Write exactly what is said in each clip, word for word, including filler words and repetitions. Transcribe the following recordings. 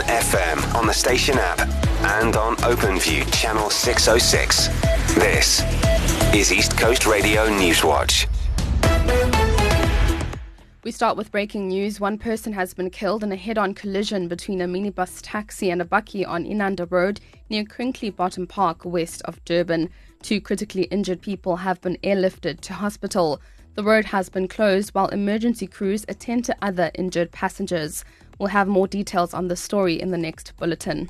F M on the station app and on OpenView channel six oh six. This is East Coast Radio Newswatch. We start with breaking news. One person has been killed in a head-on collision between a minibus taxi and a bakkie on Inanda Road near Crinkley Bottom Park, west of Durban. Two critically injured people have been airlifted to hospital. The road has been closed while emergency crews attend to other injured passengers. We'll have more details on the story in the next bulletin.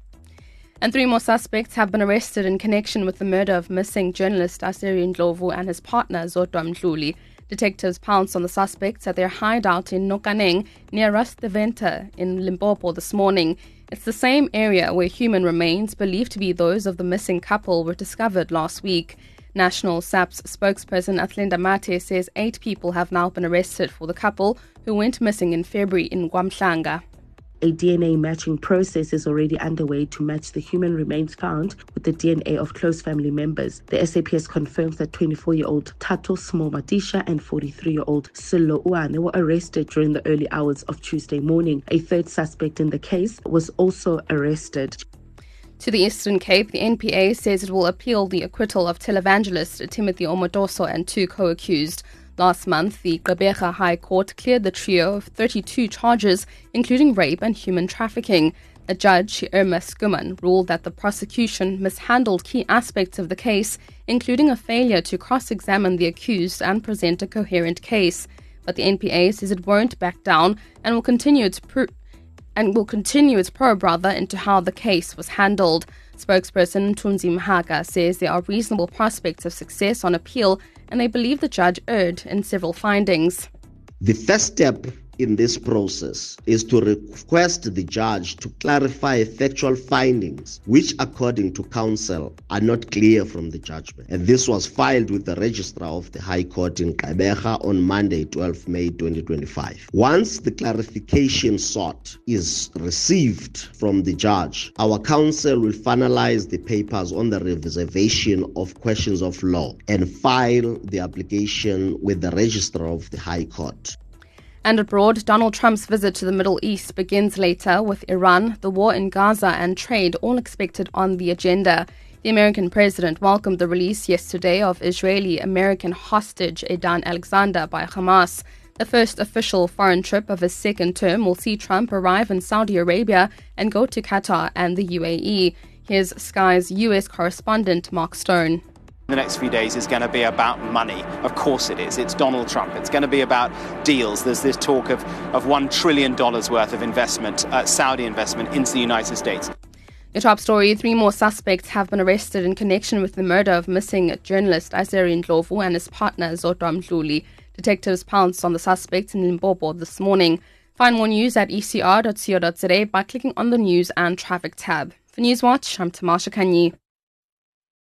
And three more suspects have been arrested in connection with the murder of missing journalist Aseri Ndlovu and his partner Zodwa Mdluli. Detectives pounced on the suspects at their hideout in Nokaneng near Rusteventer in Limpopo this morning. It's the same area where human remains believed to be those of the missing couple were discovered last week. National S A P's spokesperson Athlenda Mate says eight people have now been arrested for the couple who went missing in February in Gwamhlanga. A D N A matching process is already underway to match the human remains found with the D N A of close family members. The S A P S confirms that twenty-four-year-old Tato Smo Madisha and forty-three-year-old Silo Uane were arrested during the early hours of Tuesday morning. A third suspect in the case was also arrested. To the Eastern Cape, the N P A says it will appeal the acquittal of televangelist Timothy Omodoso and two co-accused. Last month, the Gqeberha High Court cleared the trio of thirty-two charges, including rape and human trafficking. A judge, Irma Skuman, ruled that the prosecution mishandled key aspects of the case, including a failure to cross-examine the accused and present a coherent case. But the N P A says it won't back down and will continue its pro- and will continue its probe rather into how the case was handled. Spokesperson Tunzi Mhaka says there are reasonable prospects of success on appeal, and they believe the judge erred in several findings. The first step in this process is to request the judge to clarify factual findings which, according to counsel, are not clear from the judgment. And this was filed with the registrar of the High Court in Gqeberha on Monday, twelfth of May twenty twenty-five. Once the clarification sought is received from the judge, our counsel will finalize the papers on the reservation of questions of law and file the application with the registrar of the High Court. And abroad, Donald Trump's visit to the Middle East begins later, with Iran, the war in Gaza and trade all expected on the agenda. The American president welcomed the release yesterday of Israeli-American hostage Edan Alexander by Hamas. The first official foreign trip of his second term will see Trump arrive in Saudi Arabia and go to Qatar and the U A E. Here's Sky's U S correspondent Mark Stone. The next few days is going to be about money. Of course it is. It's Donald Trump. It's going to be about deals. There's this talk of, of one trillion dollars worth of investment, uh, Saudi investment into the United States. Your top story, three more suspects have been arrested in connection with the murder of missing journalist Aseri Ndlovu and his partner Zodwa Mdluli. Detectives pounced on the suspects in Limpopo this morning. Find more news at e c r dot co dot za by clicking on the News and Traffic tab. For Newswatch, I'm Tamasha Kanyi.